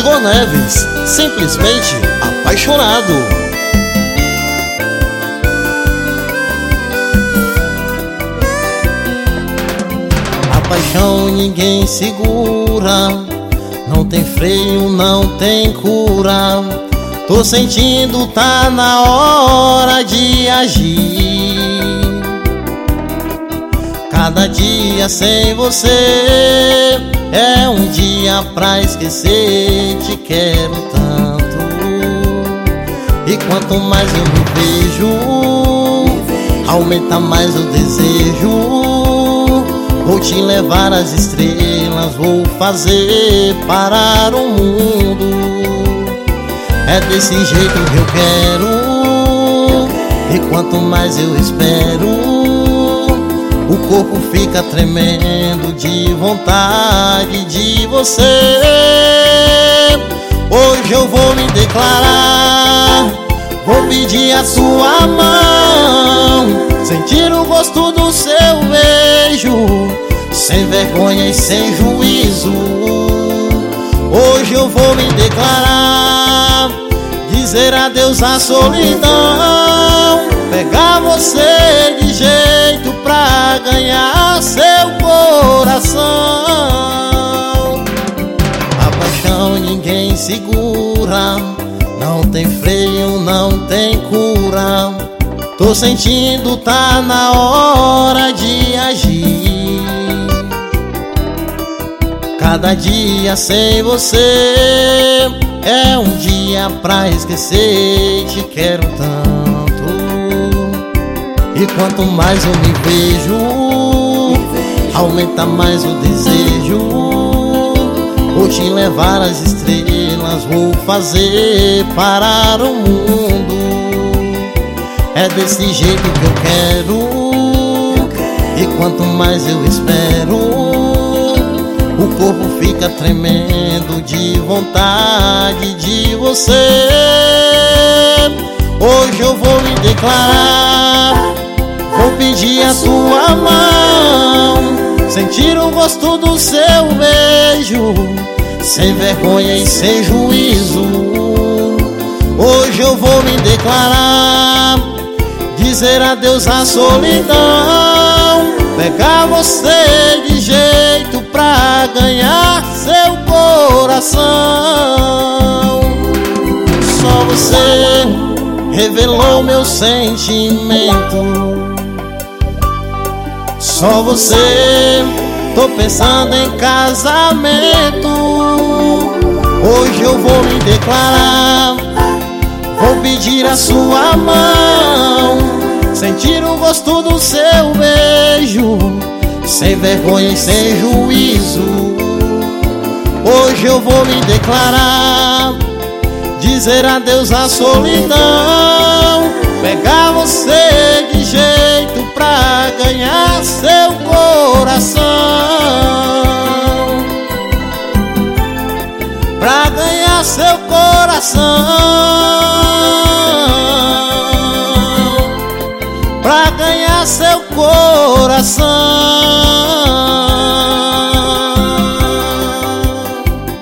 Igor Neves, simplesmente apaixonado. A paixão ninguém segura, não tem freio, não tem cura. Tô sentindo, tá na hora de agir. Cada dia sem você é um dia pra esquecer. Te quero tanto, e quanto mais eu me vejo, aumenta mais o desejo. Vou te levar às estrelas, vou fazer parar o mundo. É desse jeito que eu quero, e quanto mais eu espero, o corpo fica tremendo de vontade de você. Hoje eu vou me declarar, vou pedir a sua mão, sentir o gosto do seu beijo, sem vergonha e sem juízo. Hoje eu vou me declarar, dizer adeus à solidão, pegar você de jeito pra ganhar seu coração. A paixão ninguém segura, não tem freio, não tem cura. Tô sentindo, tá na hora de agir. Cada dia sem você é um dia pra esquecer. Te quero tanto, e quanto mais eu me vejo, aumenta mais o desejo. Vou te levar às estrelas, vou fazer parar o mundo. É desse jeito que eu quero, e quanto mais eu espero, o corpo fica tremendo de vontade de você. Hoje eu vou me declarar, vou pedir a sua mão, sentir o gosto do seu beijo, sem vergonha e sem juízo. Hoje eu vou me declarar, dizer adeus à solidão, pegar você de jeito pra ganhar seu coração. Só você revelou meu sentimento, só você, tô pensando em casamento. Hoje eu vou me declarar, vou pedir a sua mão, sentir o gosto do seu beijo, sem vergonha e sem juízo. Hoje eu vou me declarar, dizer adeus à solidão, pegar você de jeito pra ganhar seu coração. Pra ganhar seu coração, pra ganhar seu coração.